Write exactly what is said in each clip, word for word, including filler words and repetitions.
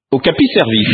Okapi Service.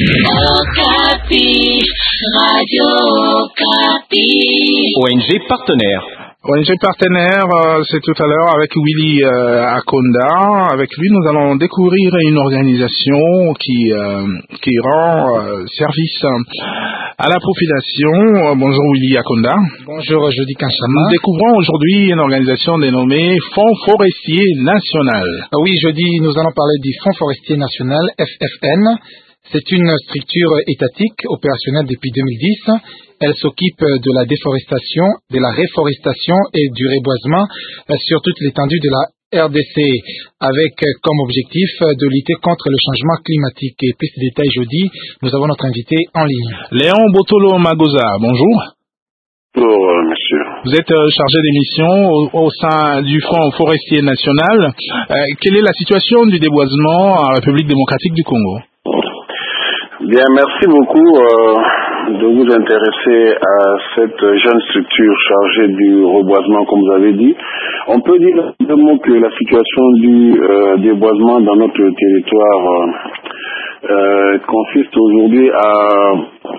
Okapi, Radio Okapi. O N G partenaire. O N G partenaire, euh, c'est tout à l'heure avec Willy euh, Akonda. Avec lui, nous allons découvrir une organisation qui euh, qui rend euh, service à la population. Euh, bonjour Willy Akonda. Bonjour Jody Kanchama. Nous découvrons aujourd'hui une organisation dénommée Fonds Forestier National. Ah oui, Jody, nous allons parler du Fonds Forestier National, F F N. C'est une structure étatique opérationnelle depuis deux mille dix. Elle s'occupe de la déforestation, de la réforestation et du reboisement sur toute l'étendue de la R D C, avec comme objectif de lutter contre le changement climatique. Et plus de détails jeudi, nous avons notre invité en ligne. Léon Botolo Magoza, bonjour. Bonjour, euh, monsieur. Vous êtes euh, chargé des missions au, au sein du Fonds Forestier National. Euh, quelle est la situation du déboisement en République démocratique du Congo? Bien, merci beaucoup euh, de vous intéresser à cette jeune structure chargée du reboisement, comme vous avez dit. On peut dire deux mots que la situation du euh, déboisement dans notre territoire euh, euh, consiste aujourd'hui à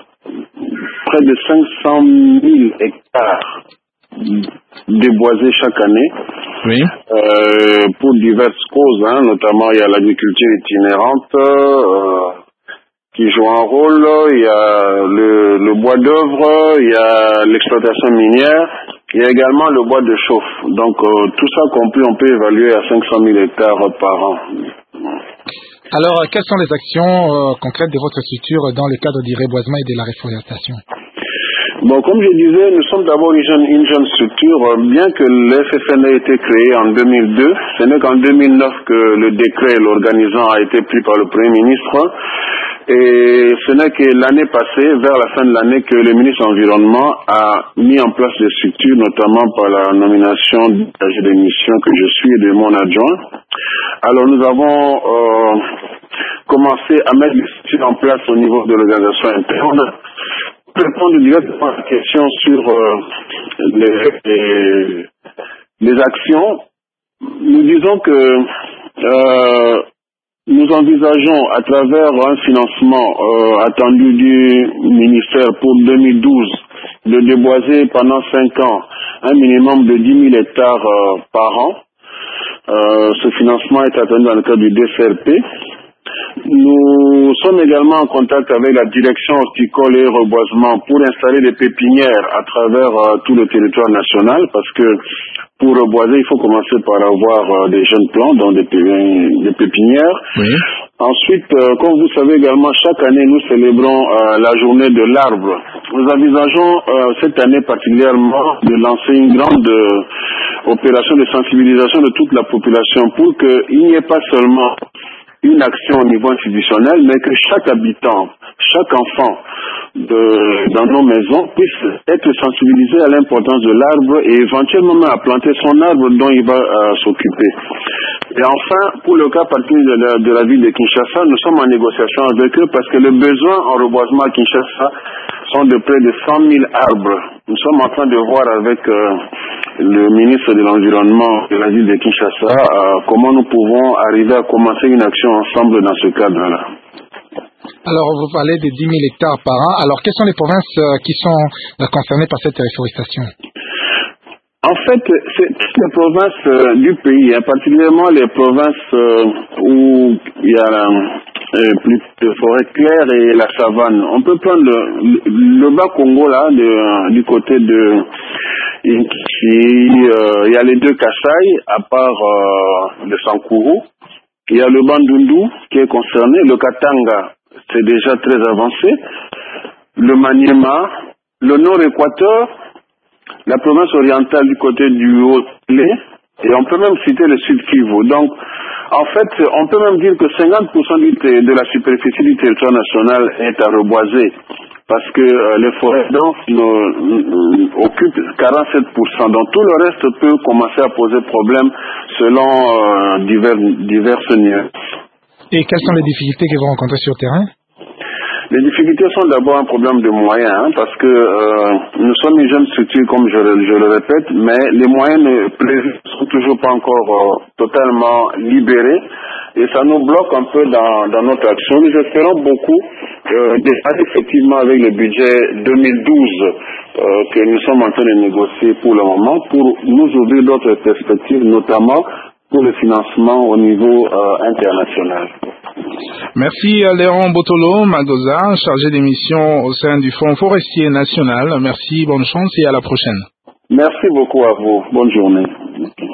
près de cinq cent mille hectares déboisés chaque année. Oui. Euh, pour diverses causes, hein, notamment il y a l'agriculture itinérante euh, qui joue un rôle, il y a le, le bois d'œuvre, il y a l'exploitation minière, il y a également le bois de chauffe. Donc euh, tout ça compris, on peut évaluer à cinq cent mille hectares par an. Alors, quelles sont les actions euh, concrètes de votre structure dans le cadre du reboisement et de la réforestation? Bon, comme je disais, nous sommes d'abord une jeune, une jeune structure. Bien que le F F N ait été créé en deux mille deux, ce n'est qu'en deux mille neuf que le décret l'organisant a été pris par le Premier ministre. Et ce n'est que l'année passée, vers la fin de l'année, que le ministre de l'Environnement a mis en place des structures, notamment par la nomination du chargé de mission que je suis et de mon adjoint. Alors nous avons euh, commencé à mettre des structures en place au niveau de l'organisation interne. Pour répondre directement à la question sur euh, les, les, les actions, nous disons que euh, nous envisageons à travers un financement euh, attendu du ministère pour deux mille douze de déboiser pendant cinq ans un minimum de dix mille hectares euh, par an. Euh, ce financement est attendu dans le cadre du D C R P. Nous sommes également en contact avec la direction horticole et reboisement pour installer des pépinières à travers euh, tout le territoire national, parce que pour reboiser, il faut commencer par avoir euh, des jeunes plants, donc des, des pépinières. Oui. Ensuite, euh, comme vous savez également, chaque année, nous célébrons euh, la journée de l'arbre. Nous envisageons euh, cette année particulièrement de lancer une grande euh, opération de sensibilisation de toute la population pour qu'il n'y ait pas seulement une action au niveau institutionnel, mais que chaque habitant, chaque enfant de, dans nos maisons puisse être sensibilisé à l'importance de l'arbre et éventuellement à planter son arbre dont il va euh, s'occuper. Et enfin, pour le cas particulier de la, de la ville de Kinshasa, nous sommes en négociation avec eux parce que les besoins en reboisement à Kinshasa sont de près de cent mille arbres. Nous sommes en train de voir avec euh, le ministre de l'Environnement de la ville de Kinshasa euh, comment nous pouvons arriver à commencer une action ensemble dans ce cadre-là. Alors, vous parlez de dix mille hectares par an. Alors, quelles sont les provinces euh, qui sont euh, concernées par cette réforestation? En fait, c'est toutes les provinces euh, du pays, hein, particulièrement les provinces euh, où il y a euh, plus de forêts claires et la savane. On peut prendre le, le, le bas Congo, là, de, du côté de Inki, euh, il y a les deux Kasaï, à part euh, le Sankourou. Il y a le Bandundu qui est concerné, le Katanga, c'est déjà très avancé, le Maniema, le Nord-Équateur, la province orientale du côté du Haut-Lé, et on peut même citer le Sud-Kivu. Donc, en fait, on peut même dire que cinquante pour cent de la superficie du territoire national est à reboiser, parce que euh, les forêts denses euh, occupent quarante-sept pour cent. Donc, tout le reste peut commencer à poser problème selon euh, divers, diverses nuances. Et quelles sont les difficultés que vous rencontrez sur le terrain? Les difficultés sont d'abord un problème de moyens, hein, parce que euh, nous sommes une jeune structure, comme je, je le répète, mais les moyens prévus ne sont toujours pas encore euh, totalement libérés. et ça nous bloque un peu dans, dans notre action. Nous espérons beaucoup, euh, déjà effectivement avec le budget deux mille douze euh, que nous sommes en train de négocier pour le moment, pour nous ouvrir d'autres perspectives, notamment pour le financement au niveau euh, international. Merci à Léon Botolo Magoza, chargé des missions au sein du Fonds forestier national. Merci, bonne chance et à la prochaine. Merci beaucoup à vous. Bonne journée.